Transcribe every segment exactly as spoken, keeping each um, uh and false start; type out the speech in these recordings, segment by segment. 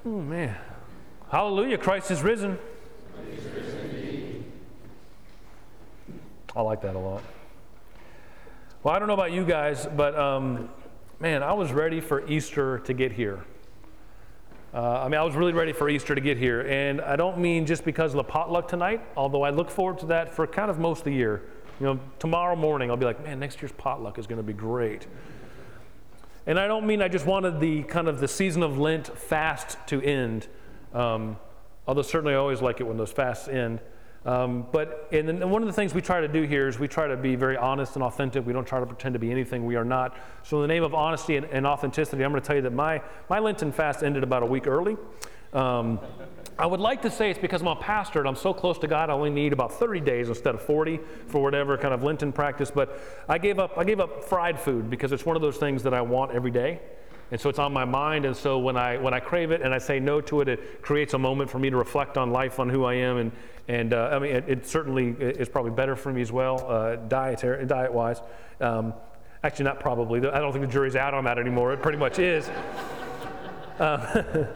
Oh, man. Hallelujah, Christ is risen. He is risen indeed. I like that a lot. Well, I don't know about you guys, but um, man, I was ready for Easter to get here. Uh, I mean, I was really ready for Easter to get here, and I don't mean just because of the potluck tonight, although I look forward to that for kind of most of the year. You know, tomorrow morning I'll be like, man, next year's potluck is going to be great. And I don't mean I just wanted the kind of the season of Lent fast to end, um, although certainly I always like it when those fasts end. Um, but and, then, and one of the things we try to do here is we try to be very honest and authentic. We don't try to pretend to be anything we are not. So in the name of honesty and, and authenticity, I'm going to tell you that my, my Lenten fast ended about a week early. Um, I would like to say it's because I'm a pastor and I'm so close to God, I only need about thirty days instead of forty for whatever kind of Lenten practice. But I gave up, I gave up fried food because it's one of those things that I want every day. And so it's on my mind, and so when I when I crave it and I say no to it, it creates a moment for me to reflect on life, on who I am, and and uh, I mean it, it certainly is probably better for me as well, uh, dietary diet wise. Um, actually, not probably. I don't think the jury's out on that anymore. It pretty much is. Uh,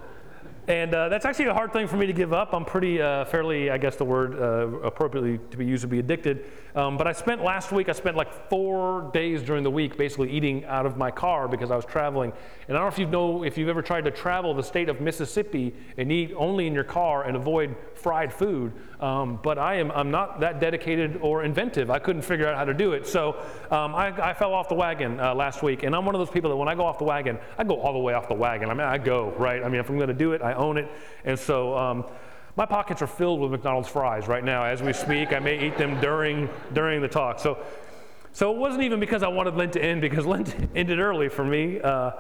And uh, that's actually a hard thing for me to give up. I'm pretty uh, fairly, I guess the word uh, appropriately to be used would be addicted. Um, but I spent last week, I spent like four days during the week basically eating out of my car because I was traveling. And I don't know if you know, if you've ever tried to travel the state of Mississippi and eat only in your car and avoid fried food. Um, but I am, I'm not that dedicated or inventive. I couldn't figure out how to do it. So um, I, I fell off the wagon uh, last week. And I'm one of those people that when I go off the wagon, I go all the way off the wagon. I mean, I go, right? I mean, if I'm going to do it, I own it. And so um, my pockets are filled with McDonald's fries right now as we speak. I may eat them during during the talk. So so it wasn't even because I wanted Lent to end, because Lent ended early for me. Uh,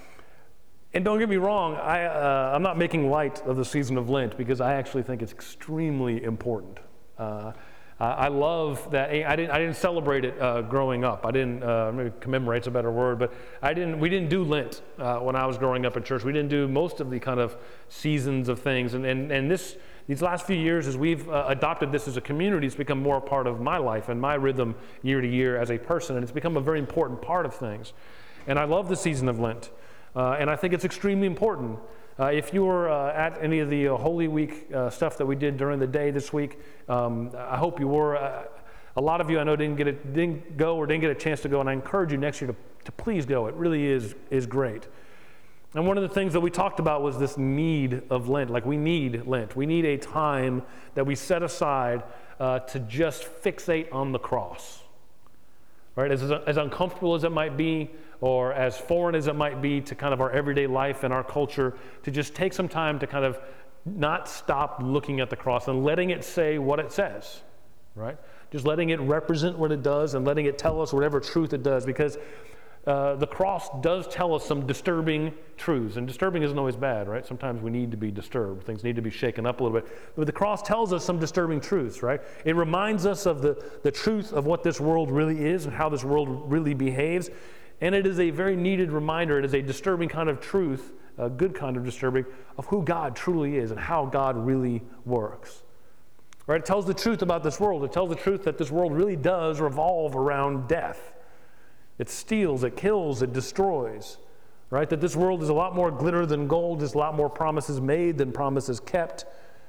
and don't get me wrong, I, uh, I'm not making light of the season of Lent because I actually think it's extremely important. Uh, I love that. I didn't. I didn't celebrate it uh, growing up. I didn't. Uh, maybe commemorate's a better word, but I didn't. We didn't do Lent uh, when I was growing up in church. We didn't do most of the kind of seasons of things. And and and this these last few years, as we've uh, adopted this as a community, it's become more a part of my life and my rhythm year to year as a person, and it's become a very important part of things. And I love the season of Lent, uh, and I think it's extremely important. Uh, if you were uh, at any of the uh, Holy Week uh, stuff that we did during the day this week, um, I hope you were. Uh, a lot of you I know didn't get a, didn't go or didn't get a chance to go, and I encourage you next year to, to please go. It really is is great. And one of the things that we talked about was this need of Lent. Like we need Lent. We need a time that we set aside uh, to just fixate on the cross. Right? As, as uncomfortable as it might be, or as foreign as it might be to kind of our everyday life and our culture, to just take some time to kind of not stop looking at the cross and letting it say what it says, right? Just letting it represent what it does and letting it tell us whatever truth it does, because uh, the cross does tell us some disturbing truths, and disturbing isn't always bad, right? Sometimes we need to be disturbed. Things need to be shaken up a little bit. But the cross tells us some disturbing truths, right? It reminds us of the, the truth of what this world really is and how this world really behaves. And it is a very needed reminder. It is a disturbing kind of truth, a good kind of disturbing, of who God truly is and how God really works. Right? It tells the truth about this world. It tells the truth that this world really does revolve around death. It steals, it kills, it destroys. Right? That this world is a lot more glitter than gold. There's a lot more promises made than promises kept.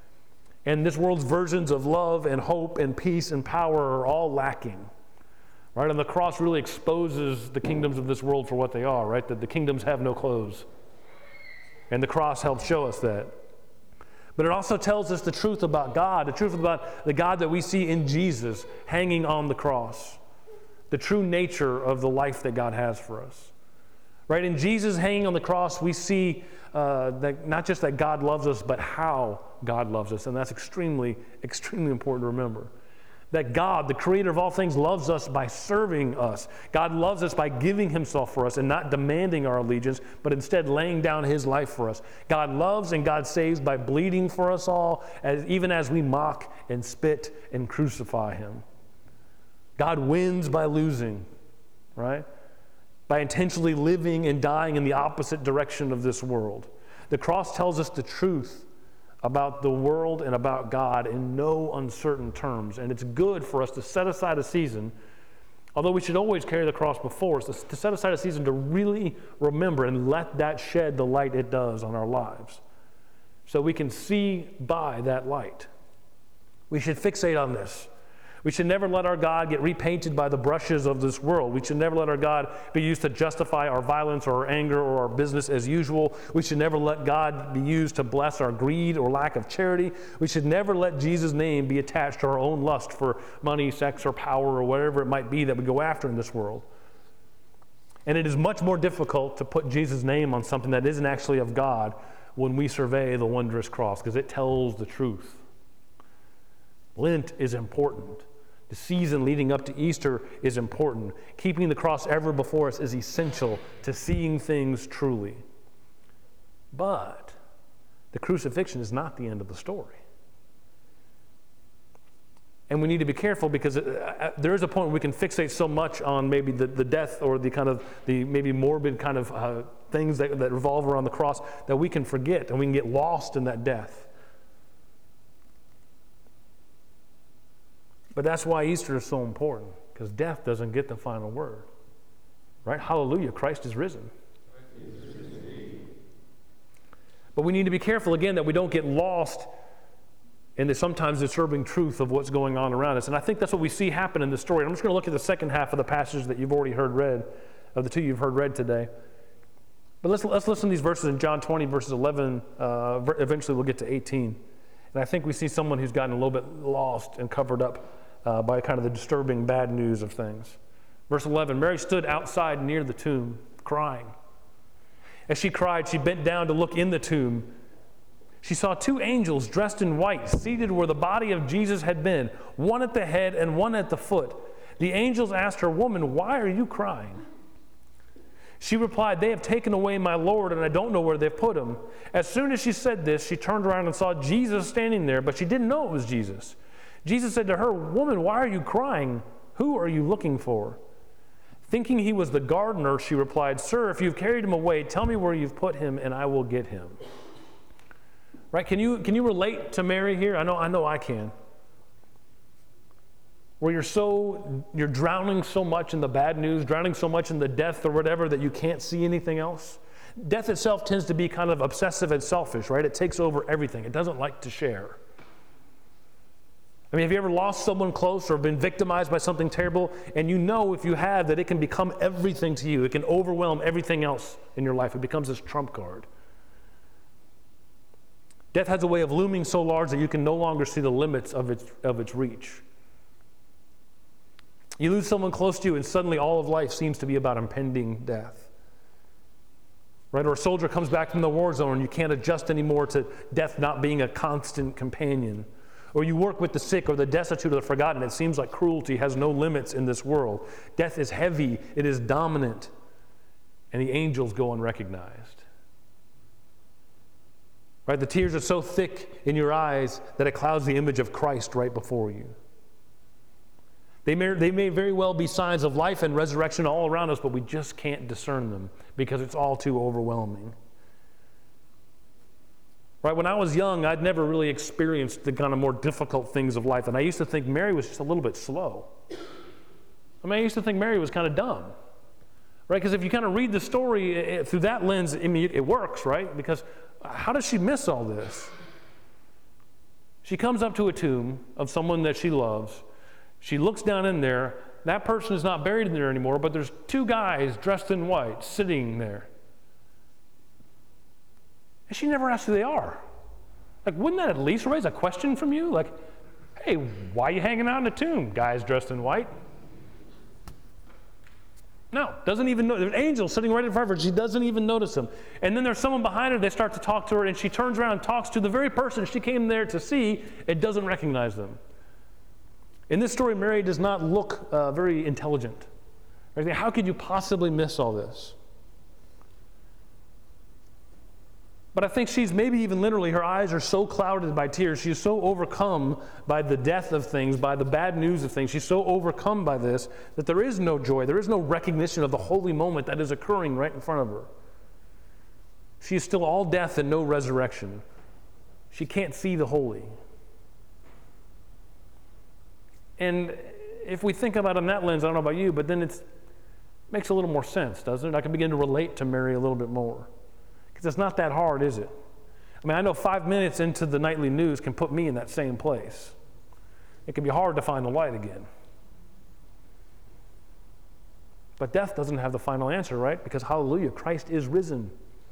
And this world's versions of love and hope and peace and power are all lacking. Right? And the cross really exposes the kingdoms of this world for what they are, right? That the kingdoms have no clothes. And the cross helps show us that. But it also tells us the truth about God, the truth about the God that we see in Jesus hanging on the cross, the true nature of the life that God has for us. Right? In Jesus hanging on the cross, we see uh, that not just that God loves us, but how God loves us. And that's extremely, extremely important to remember. That God, the creator of all things, loves us by serving us. God loves us by giving himself for us and not demanding our allegiance, but instead laying down his life for us. God loves and God saves by bleeding for us all, as, even as we mock and spit and crucify him. God wins by losing, right? By intentionally living and dying in the opposite direction of this world. The cross tells us the truth about the world and about God in no uncertain terms. And it's good for us to set aside a season, although we should always carry the cross before us, to set aside a season to really remember and let that shed the light it does on our lives. so we can see by that light. We should fixate on this. We should never let our God get repainted by the brushes of this world. We should never let our God be used to justify our violence or our anger or our business as usual. We should never let God be used to bless our greed or lack of charity. We should never let Jesus' name be attached to our own lust for money, sex, or power, or whatever it might be that we go after in this world. And it is much more difficult to put Jesus' name on something that isn't actually of God when we survey the wondrous cross, because it tells the truth. Lent is important. The season leading up to Easter is important. Keeping the cross ever before us is essential to seeing things truly. But the crucifixion is not the end of the story. And we need to be careful, because there is a point where we can fixate so much on maybe the, the death or the kind of the maybe morbid kind of uh, things that, that revolve around the cross that we can forget, and we can get lost in that death. But that's why Easter is so important, because death doesn't get the final word. Right? Hallelujah, Christ is risen. Christ is risen. But we need to be careful, again, that we don't get lost in the sometimes disturbing truth of what's going on around us. And I think that's what we see happen in this story. I'm just going to look at the second half of the passage that you've already heard read, of the two you've heard read today. But let's, let's listen to these verses in John twenty, verses eleven. Uh, eventually we'll get to eighteen. And I think we see someone who's gotten a little bit lost and covered up Uh, by kind of the disturbing bad news of things. Verse eleven, Mary stood outside near the tomb, crying. As she cried, she bent down to look in the tomb. She saw two angels dressed in white, seated where the body of Jesus had been, one at the head and one at the foot. The angels asked her, "Woman, why are you crying?" She replied, "They have taken away my Lord, and I don't know where they've put him." As soon as she said this, she turned around and saw Jesus standing there, but she didn't know it was Jesus. Jesus said to her, "Woman, why are you crying? Who are you looking for?" Thinking he was the gardener, she replied, "Sir, if you've carried him away, tell me where you've put him, and I will get him." Right? Can you can you relate to Mary here? I know I know I can. Where you're so you're drowning so much in the bad news, drowning so much in the death or whatever that you can't see anything else. Death itself tends to be kind of obsessive and selfish, right? It takes over everything. It doesn't like to share. I mean, have you ever lost someone close or been victimized by something terrible? And you know, if you have, that it can become everything to you. It can overwhelm everything else in your life. It becomes this trump card. Death has a way of looming so large that you can no longer see the limits of its, of its reach. You lose someone close to you, and suddenly all of life seems to be about impending death. Right? Or a soldier comes back from the war zone, and you can't adjust anymore to death not being a constant companion. Or you work with the sick or the destitute or the forgotten. It seems like cruelty has no limits in this world. Death is heavy, it is dominant, and the angels go unrecognized. Right? The tears are so thick in your eyes that it clouds the image of Christ right before you. They may, they may very well be signs of life and resurrection all around us, but we just can't discern them because it's all too overwhelming. Right, when I was young, I'd never really experienced the kind of more difficult things of life, and I used to think Mary was just a little bit slow. I mean, I used to think Mary was kind of dumb, right? Because if you kind of read the story it, through that lens, I mean, it works, right? Because how does she miss all this? She comes up to a tomb of someone that she loves. She looks down in there. That person is not buried in there anymore, but there's two guys dressed in white sitting there. And she never asks who they are. Like, wouldn't that at least raise a question from you? Like, hey, why are you hanging out in the tomb, guys dressed in white? No, doesn't even know. There's angels sitting right in front of her. She doesn't even notice them. And then there's someone behind her. They start to talk to her, and she turns around and talks to the very person she came there to see and doesn't recognize them. In this story, Mary does not look uh, very intelligent. How could you possibly miss all this? But I think she's maybe even literally, her eyes are so clouded by tears. She's so overcome by the death of things, by the bad news of things. She's so overcome by this that there is no joy. There is no recognition of the holy moment that is occurring right in front of her. She is still all death and no resurrection. She can't see the holy. And if we think about it in that lens, I don't know about you, but then it makes a little more sense, doesn't it? I can begin to relate to Mary a little bit more. It's not that hard, is it? I mean, I know five minutes into the nightly news can put me in that same place. It can be hard to find the light again. But death doesn't have the final answer, right? Because hallelujah, Christ is risen.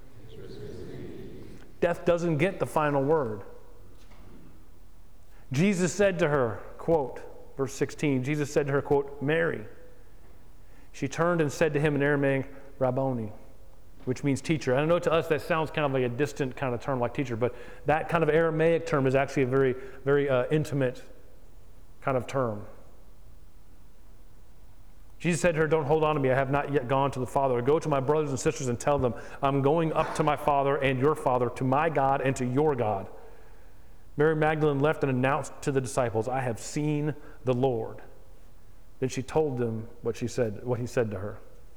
Death doesn't get the final word. Jesus said to her, quote, verse sixteen, Jesus said to her, quote, Mary. She turned and said to him in Aramaic, Rabboni, which means teacher. I know to us that sounds kind of like a distant kind of term like teacher, but that kind of Aramaic term is actually a very, very uh, intimate kind of term. Jesus said to her, don't hold on to me. I have not yet gone to the Father. Go to my brothers and sisters and tell them, I'm going up to my Father and your Father, to my God and to your God. Mary Magdalene left and announced to the disciples, I have seen the Lord. Then she told them what she said, what he said to her.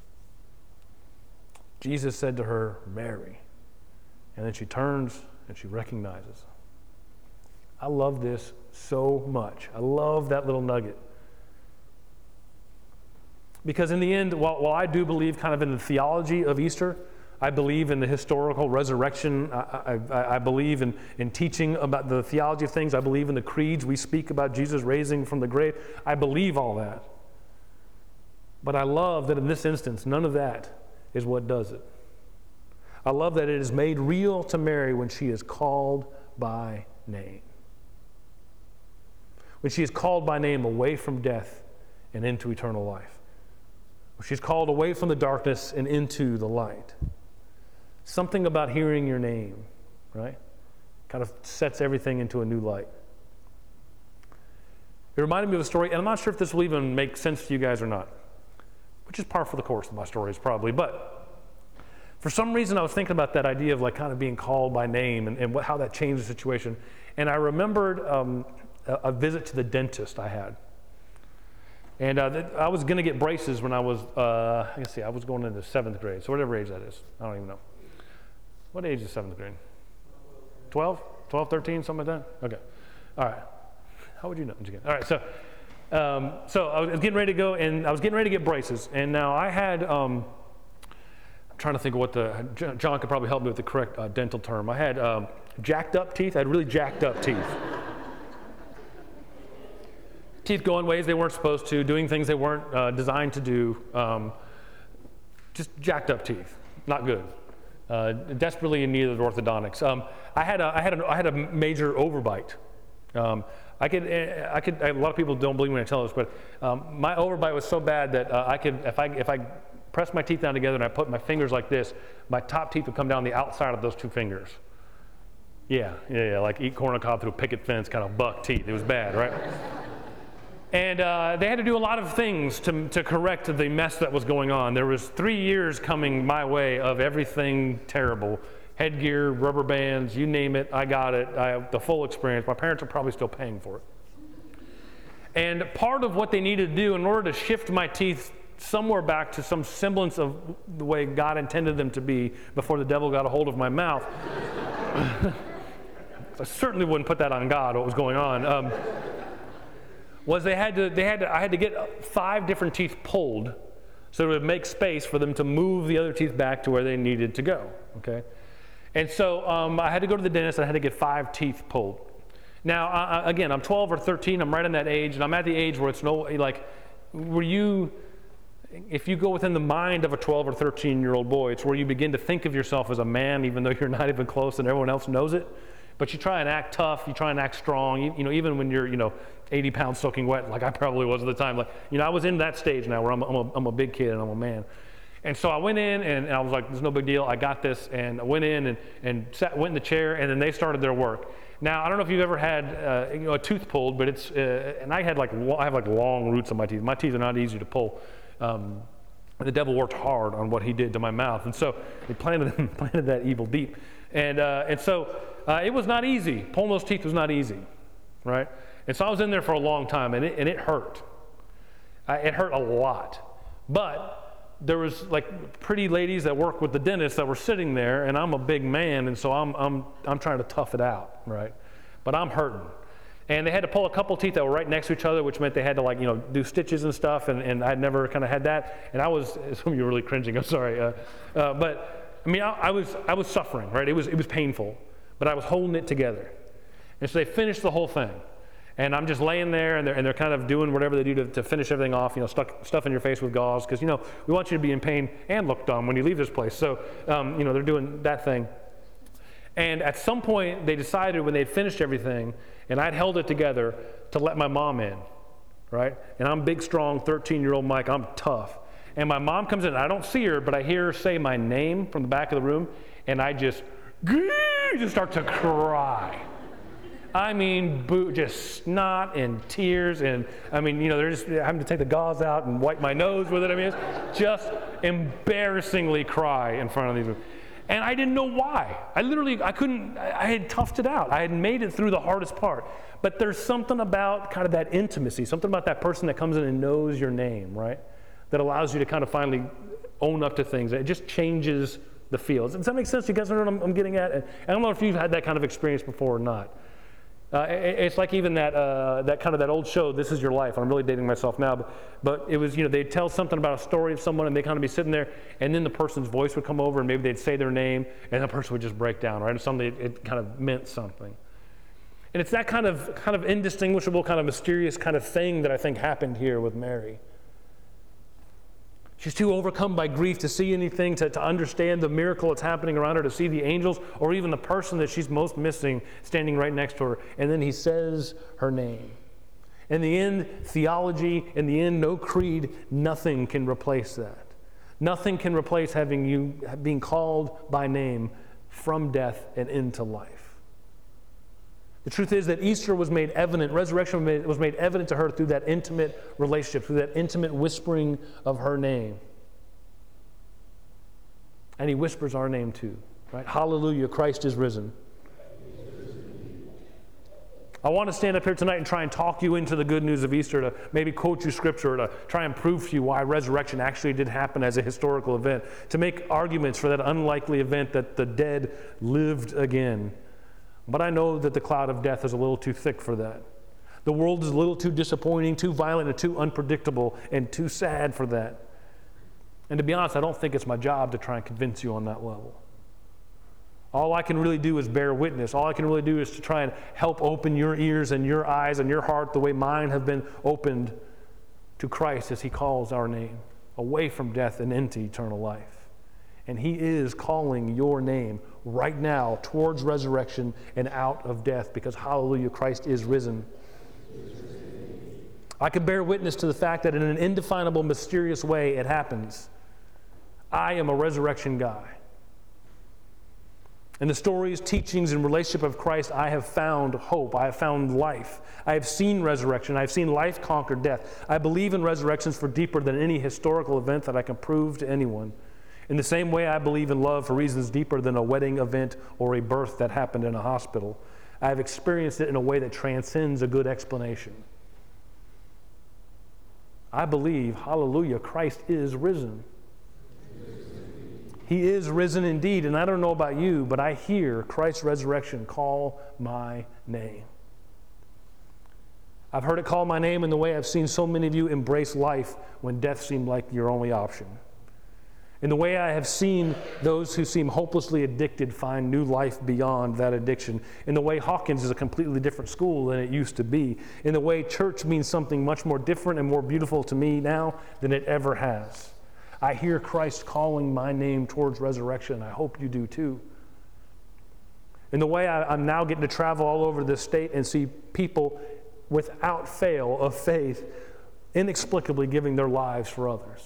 Jesus said to her, Mary. And then she turns and she recognizes. I love this so much. I love that little nugget. Because in the end, while, while I do believe kind of in the theology of Easter, I believe in the historical resurrection. I, I, I believe in, in teaching about the theology of things. I believe in the creeds we speak about Jesus raising from the grave. I believe all that. But I love that in this instance, none of that is what does it. I love that it is made real to Mary when she is called by name. When she is called by name away from death and into eternal life. She's called away from the darkness and into the light. Something about hearing your name, right, kind of sets everything into a new light. It reminded me of a story, and I'm not sure if this will even make sense to you guys or not, which is par for the course of my stories probably, but for some reason I was thinking about that idea of like kind of being called by name and, and what, how that changed the situation. And I remembered um, a, a visit to the dentist I had. And uh, th- I was going to get braces when I was, uh, let's see, I was going into seventh grade, so whatever age that is. I don't even know. What age is seventh grade? twelve? twelve, thirteen, something like that? Okay. All right. How would you know? All right, so um, so I was getting ready to go, and I was getting ready to get braces. And now I had, um, I'm trying to think of what the, John could probably help me with the correct uh, dental term. I had um, jacked up teeth. I had really jacked up teeth. Teeth going ways they weren't supposed to, doing things they weren't uh, designed to do, um, just jacked up teeth, not good. Uh, desperately in need of orthodontics. Um, I had a, I had a, I had a major overbite. Um, I could, I could. A lot of people don't believe me when I tell this, but um, my overbite was so bad that uh, I could, if I, if I pressed my teeth down together and I put my fingers like this, my top teeth would come down the outside of those two fingers. Yeah, yeah, yeah, like eat corn on cob through a picket fence, kind of buck teeth. It was bad, right? And uh, they had to do a lot of things to, to correct the mess that was going on. There was three years coming my way of everything terrible. Headgear, rubber bands, you name it, I got it. I have the full experience. My parents are probably still paying for it. And part of what they needed to do in order to shift my teeth somewhere back to some semblance of the way God intended them to be before the devil got a hold of my mouth. I certainly wouldn't put that on God, what was going on. Um, was they had to, they had to, I had to get five different teeth pulled so it would make space for them to move the other teeth back to where they needed to go, okay? And so um, I had to go to the dentist, and I had to get five teeth pulled. Now, uh, again, I'm twelve or thirteen, I'm right in that age, and I'm at the age where it's no, like, where you, if you go within the mind of a twelve or thirteen year old boy, it's where you begin to think of yourself as a man, even though you're not even close and everyone else knows it. But you try and act tough, you try and act strong, you, you know, even when you're, you know, eighty pounds soaking wet, like I probably was at the time. Like, you know, I was in that stage now where I'm, I'm, a, I'm a big kid and I'm a man. And so I went in and, and I was like, there's no big deal, I got this. And I went in and, and sat, went in the chair, and then they started their work. Now, I don't know if you've ever had uh, you know, a tooth pulled, but it's, uh, and I had like, I have like long roots on my teeth. My teeth are not easy to pull. Um, the devil worked hard on what he did to my mouth. And so he planted, planted that evil deep. And, uh, and so uh, it was not easy. Pulling those teeth was not easy, right? And so I was in there for a long time, and it, and it hurt. Uh, it hurt a lot. But there was like pretty ladies that work with the dentist that were sitting there, and I'm a big man, and so I'm, I'm, I'm trying to tough it out, right? But I'm hurting. And they had to pull a couple teeth that were right next to each other, which meant they had to like, you know, do stitches and stuff, and, and I'd never kind of had that. And I was, some of you are really cringing, I'm sorry. Uh, uh, but I mean, I, I was I was suffering, right? It was it was painful. but I was holding it together. And so they finished the whole thing. And I'm just laying there, and they're, and they're kind of doing whatever they do to, to finish everything off, you know, stuck, stuff in your face with gauze, because, you know, we want you to be in pain and look dumb when you leave this place. So, um, you know, they're doing that thing. And at some point, they decided when they'd finished everything, and I'd held it together, to let my mom in, right? And I'm big, strong, thirteen-year-old Mike. I'm tough. And my mom comes in. I don't see her, but I hear her say my name from the back of the room, and I just, just start to cry. I mean, boo, just snot and tears, and I mean, you know, they're just having to take the gauze out and wipe my nose with it. I mean, it's just embarrassingly cry in front of these people. And I didn't know why. I literally, I couldn't, I had toughed it out. I had made it through the hardest part. But there's something about kind of that intimacy, something about that person that comes in and knows your name, right? That allows you to kind of finally own up to things. It just changes the feel. Does that make sense? You guys know what I'm, I'm getting at? And I don't know if you've had that kind of experience before or not. Uh, it, it's like even that uh, that kind of that old show, This Is Your Life. I'm really dating myself now, but, but it was, you know, they'd tell something about a story of someone, and they'd kind of be sitting there, and then the person's voice would come over, and maybe they'd say their name, and the person would just break down, right? And suddenly it, it kind of meant something. And it's that kind of kind of indistinguishable, kind of mysterious kind of thing that I think happened here with Mary. She's too overcome by grief to see anything, to, to understand the miracle that's happening around her, to see the angels, or even the person that she's most missing standing right next to her. And then he says her name. In the end, theology, in the end, no creed, nothing can replace that. Nothing can replace having you being called by name from death and into life. The truth is that Easter was made evident, resurrection was made, was made evident to her through that intimate relationship, through that intimate whispering of her name. And he whispers our name too, right? Hallelujah, Christ is risen. I want to stand up here tonight and try and talk you into the good news of Easter, to maybe quote you scripture, to try and prove to you why resurrection actually did happen as a historical event, to make arguments for that unlikely event that the dead lived again. But I know that the cloud of death is a little too thick for that. The world is a little too disappointing, too violent, and too unpredictable, and too sad for that. And to be honest, I don't think it's my job to try and convince you on that level. All I can really do is bear witness. All I can really do is to try and help open your ears and your eyes and your heart the way mine have been opened to Christ as he calls our name, away from death and into eternal life. And he is calling your name right now towards resurrection and out of death, because hallelujah, Christ is risen. I can bear witness to the fact that in an indefinable, mysterious way it happens. I am a resurrection guy. In the stories, teachings, and relationship of Christ, I have found hope. I have found life. I have seen resurrection. I have seen life conquer death. I believe in resurrections for deeper than any historical event that I can prove to anyone. In the same way, I believe in love for reasons deeper than a wedding event or a birth that happened in a hospital. I have experienced it in a way that transcends a good explanation. I believe, hallelujah, Christ is risen. He is risen indeed, and I don't know about you, but I hear Christ's resurrection call my name. I've heard it call my name in the way I've seen so many of you embrace life when death seemed like your only option. In the way I have seen those who seem hopelessly addicted find new life beyond that addiction. In the way Hawkins is a completely different school than it used to be. In the way church means something much more different and more beautiful to me now than it ever has. I hear Christ calling my name towards resurrection, and I hope you do too. In the way I, I'm now getting to travel all over this state and see people without fail of faith inexplicably giving their lives for others.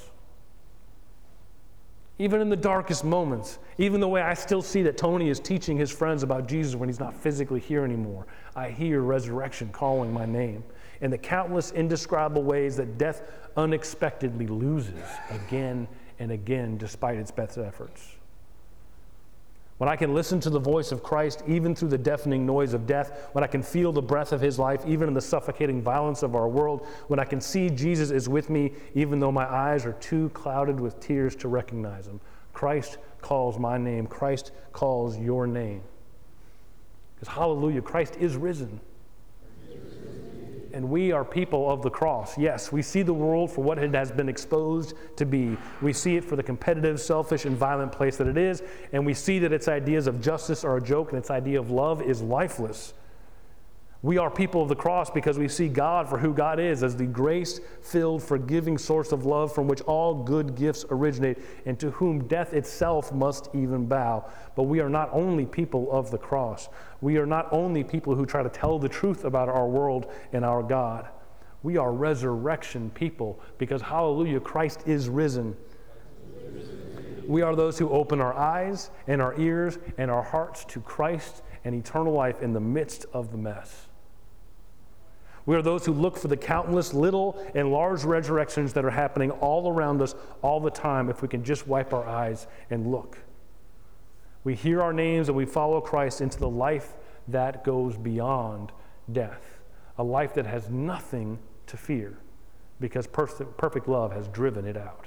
Even in the darkest moments, even the way I still see that Tony is teaching his friends about Jesus when he's not physically here anymore, I hear resurrection calling my name. In the countless indescribable ways that death unexpectedly loses again and again despite its best efforts. When I can listen to the voice of Christ even through the deafening noise of death, when I can feel the breath of his life even in the suffocating violence of our world, when I can see Jesus is with me even though my eyes are too clouded with tears to recognize him. Christ calls my name. Christ calls your name. Because hallelujah, Christ is risen. And we are people of the cross. Yes, we see the world for what it has been exposed to be. We see it for the competitive, selfish, and violent place that it is, and we see that its ideas of justice are a joke and its idea of love is lifeless. We are people of the cross because we see God for who God is, as the grace-filled, forgiving source of love from which all good gifts originate, and to whom death itself must even bow. But we are not only people of the cross. We are not only people who try to tell the truth about our world and our God. We are resurrection people because, hallelujah, Christ is risen. We are those who open our eyes and our ears and our hearts to Christ and eternal life in the midst of the mess. We are those who look for the countless little and large resurrections that are happening all around us all the time if we can just wipe our eyes and look. We hear our names and we follow Christ into the life that goes beyond death, a life that has nothing to fear because perfect love has driven it out.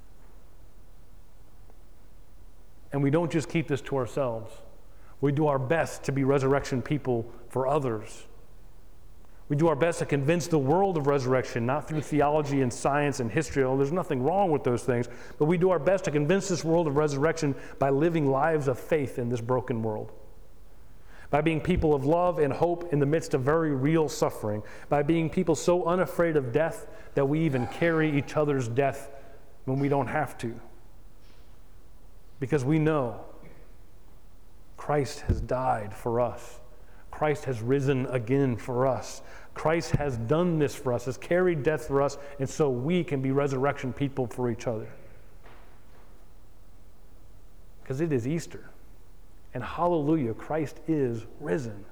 And we don't just keep this to ourselves. We do our best to be resurrection people for others. We do our best to convince the world of resurrection, not through theology and science and history. Oh, there's nothing wrong with those things. But we do our best to convince this world of resurrection by living lives of faith in this broken world. By being people of love and hope in the midst of very real suffering. By being people so unafraid of death that we even carry each other's death when we don't have to. Because we know Christ has died for us. Christ has risen again for us. Christ has done this for us, has carried death for us, and so we can be resurrection people for each other. Because it is Easter. And hallelujah, Christ is risen.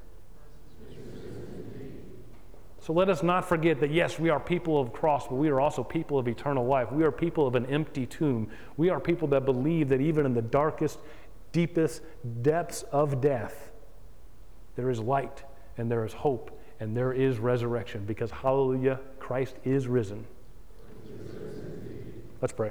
So let us not forget that, yes, we are people of the cross, but we are also people of eternal life. We are people of an empty tomb. We are people that believe that even in the darkest, deepest depths of death, there is light and there is hope and there is resurrection because, hallelujah, Christ is risen. Let's pray.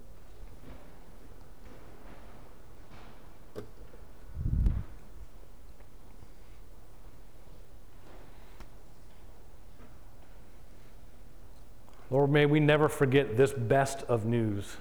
Lord, may we never forget this best of news.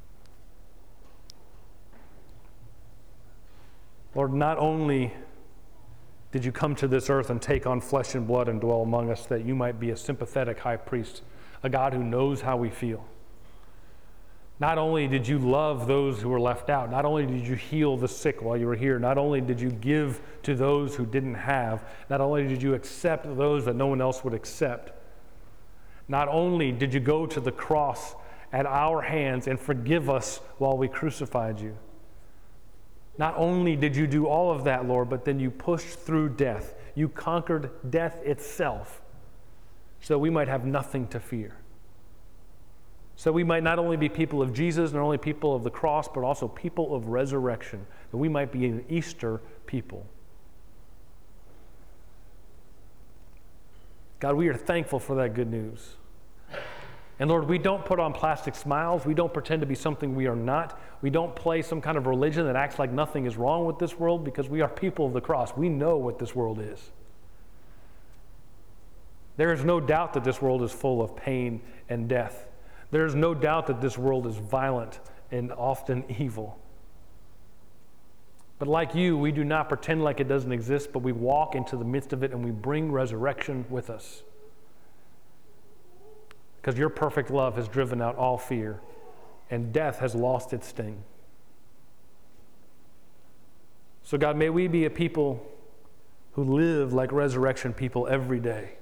Lord, not only did you come to this earth and take on flesh and blood and dwell among us that you might be a sympathetic high priest, a God who knows how we feel. Not only did you love those who were left out, not only did you heal the sick while you were here, not only did you give to those who didn't have, not only did you accept those that no one else would accept, not only did you go to the cross at our hands and forgive us while we crucified you, not only did you do all of that, Lord, but then you pushed through death. You conquered death itself so we might have nothing to fear. So we might not only be people of Jesus, not only people of the cross, but also people of resurrection, that we might be an Easter people. God, we are thankful for that good news. And Lord, we don't put on plastic smiles. We don't pretend to be something we are not. We don't play some kind of religion that acts like nothing is wrong with this world because we are people of the cross. We know what this world is. There is no doubt that this world is full of pain and death. There is no doubt that this world is violent and often evil. But like you, we do not pretend like it doesn't exist, but we walk into the midst of it and we bring resurrection with us. Because your perfect love has driven out all fear, and death has lost its sting. So God, may we be a people who live like resurrection people every day.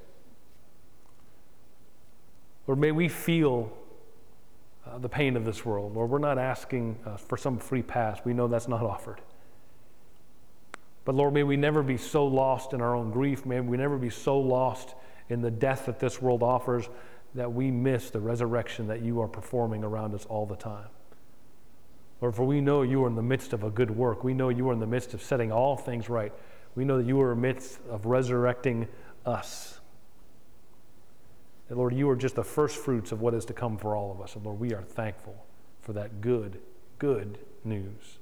Lord, may we feel uh, the pain of this world. Lord, we're not asking uh, for some free pass. We know that's not offered. But Lord, may we never be so lost in our own grief. May we never be so lost in the death that this world offers that we miss the resurrection that you are performing around us all the time. Lord, for we know you are in the midst of a good work. We know you are in the midst of setting all things right. We know that you are in the midst of resurrecting us. And Lord, you are just the first fruits of what is to come for all of us. And Lord, we are thankful for that good, good news.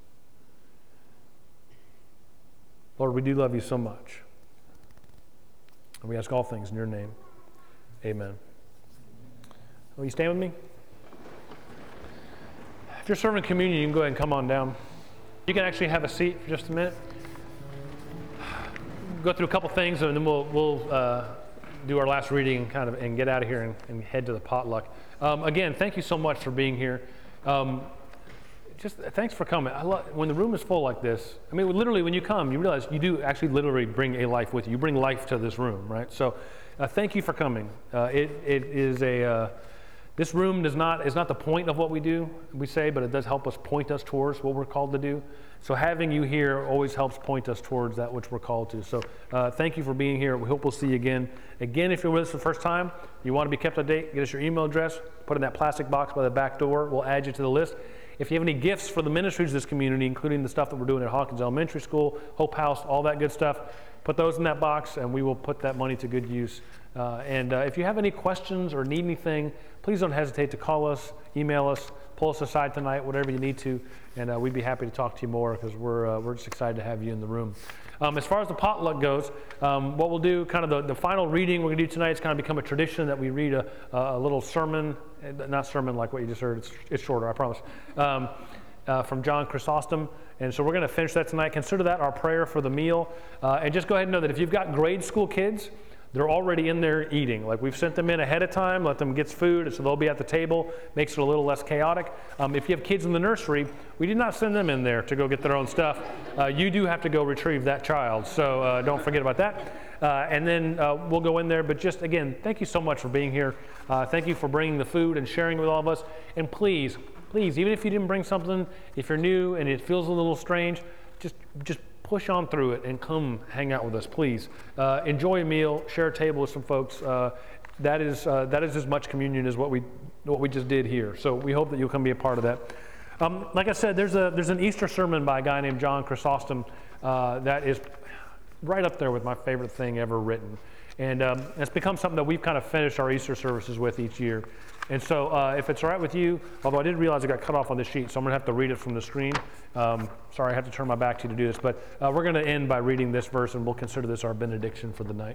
Lord, we do love you so much. And we ask all things in your name. Amen. Will you stand with me? If you're serving communion, you can go ahead and come on down. You can actually have a seat for just a minute. Go through a couple things, and then we'll we'll uh, do our last reading and kind of and get out of here and, and head to the potluck. Um, again, thank you so much for being here. Um, just thanks for coming. I love, when the room is full like this, I mean, literally when you come, you realize you do actually literally bring a life with you. You bring life to this room, right? So uh, thank you for coming. Uh, it, it is a, uh, this room does not, is not the point of what we do, we say, but it does help us point us towards what we're called to do. So having you here always helps point us towards that which we're called to. So uh, thank you for being here. We hope we'll see you again. Again, if you're with us for the first time, you want to be kept up to date, get us your email address, put in that plastic box by the back door. We'll add you to the list. If you have any gifts for the ministries of this community, including the stuff that we're doing at Hawkins Elementary School, Hope House, all that good stuff, put those in that box and we will put that money to good use. Uh, and uh, if you have any questions or need anything, please don't hesitate to call us, email us, pull us aside tonight, whatever you need to, and uh, we'd be happy to talk to you more because we're, uh, we're just excited to have you in the room. Um, as far as the potluck goes, um, what we'll do, kind of the, the final reading we're going to do tonight is kind of become a tradition that we read a, a little sermon, not sermon like what you just heard, it's, it's shorter, I promise, um, uh, from John Chrysostom. And so we're going to finish that tonight. Consider that our prayer for the meal. Uh, and just go ahead and know that if you've got grade school kids, they're already in there eating. Like we've sent them in ahead of time, let them get food, so they'll be at the table, makes it a little less chaotic. Um, if you have kids in the nursery, we did not send them in there to go get their own stuff. Uh, you do have to go retrieve that child, so uh, don't forget about that. Uh, and then uh, we'll go in there, but just again, thank you so much for being here. Uh, thank you for bringing the food and sharing with all of us. And please, please, even if you didn't bring something, if you're new and it feels a little strange, just just push on through it and come hang out with us, please. Uh, enjoy a meal, share a table with some folks. Uh, that is uh, that is as much communion as what we what we just did here. So we hope that you'll come be a part of that. Um, like I said, there's a there's an Easter sermon by a guy named John Chrysostom uh, that is right up there with my favorite thing ever written. And um, it's become something that we've kind of finished our Easter services with each year. And so uh, if it's all right with you, although I didn't realize it got cut off on this sheet, so I'm going to have to read it from the screen. Um, sorry, I have to turn my back to you to do this. But uh, we're going to end by reading this verse, and we'll consider this our benediction for the night.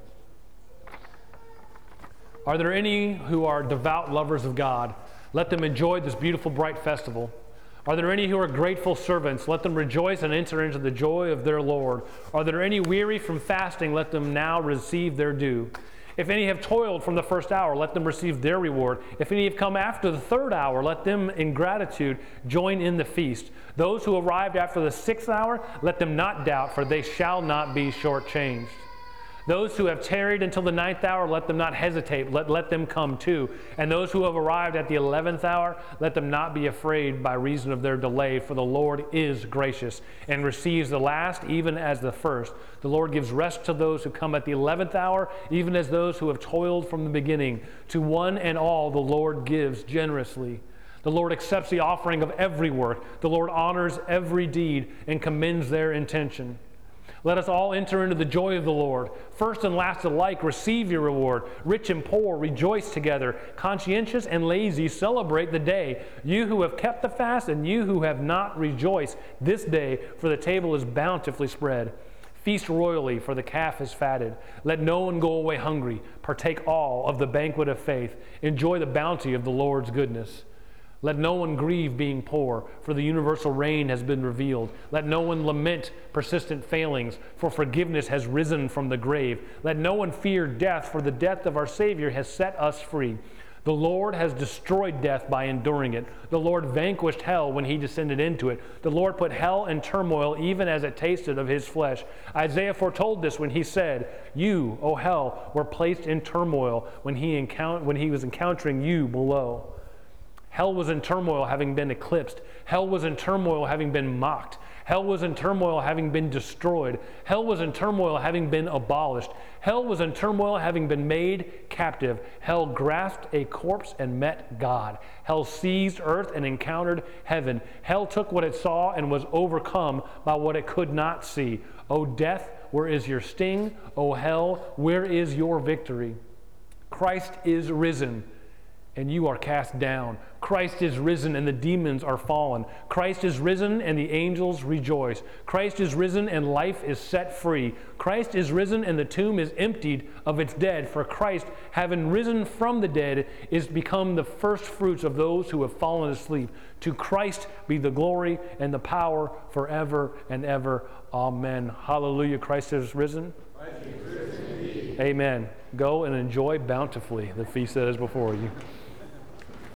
Are there any who are devout lovers of God? Let them enjoy this beautiful, bright festival. Are there any who are grateful servants? Let them rejoice and enter into the joy of their Lord. Are there any weary from fasting? Let them now receive their due. If any have toiled from the first hour, let them receive their reward. If any have come after the third hour, let them in gratitude join in the feast. Those who arrived after the sixth hour, let them not doubt, for they shall not be shortchanged. Those who have tarried until the ninth hour, let them not hesitate, let, let them come too. And those who have arrived at the eleventh hour, let them not be afraid by reason of their delay, for the Lord is gracious and receives the last even as the first. The Lord gives rest to those who come at the eleventh hour, even as those who have toiled from the beginning. To one and all the Lord gives generously. The Lord accepts the offering of every work. The Lord honors every deed and commends their intention. Let us all enter into the joy of the Lord. First and last alike receive your reward. Rich and poor rejoice together. Conscientious and lazy celebrate the day. You who have kept the fast and you who have not rejoice this day, for the table is bountifully spread. Feast royally, for the calf is fatted. Let no one go away hungry. Partake all of the banquet of faith. Enjoy the bounty of the Lord's goodness. Let no one grieve being poor, for the universal reign has been revealed. Let no one lament persistent failings, for forgiveness has risen from the grave. Let no one fear death, for the death of our Savior has set us free. The Lord has destroyed death by enduring it. The Lord vanquished hell when he descended into it. The Lord put hell in turmoil even as it tasted of his flesh. Isaiah foretold this when he said, "You, O hell, were placed in turmoil when he, encount- when he was encountering you below." Hell was in turmoil having been eclipsed. Hell was in turmoil having been mocked. Hell was in turmoil having been destroyed. Hell was in turmoil having been abolished. Hell was in turmoil having been made captive. Hell grasped a corpse and met God. Hell seized earth and encountered heaven. Hell took what it saw and was overcome by what it could not see. O death, where is your sting? O hell, where is your victory? Christ is risen. and you are cast down. Christ is risen and the demons are fallen. Christ is risen and the angels rejoice. Christ is risen and life is set free. Christ is risen and the tomb is emptied of its dead. For Christ, having risen from the dead, is become the first fruits of those who have fallen asleep. To Christ be the glory and the power forever and ever. Amen. Hallelujah. Christ is risen. Christ is risen indeed. Amen. Go and enjoy bountifully the feast that is before you.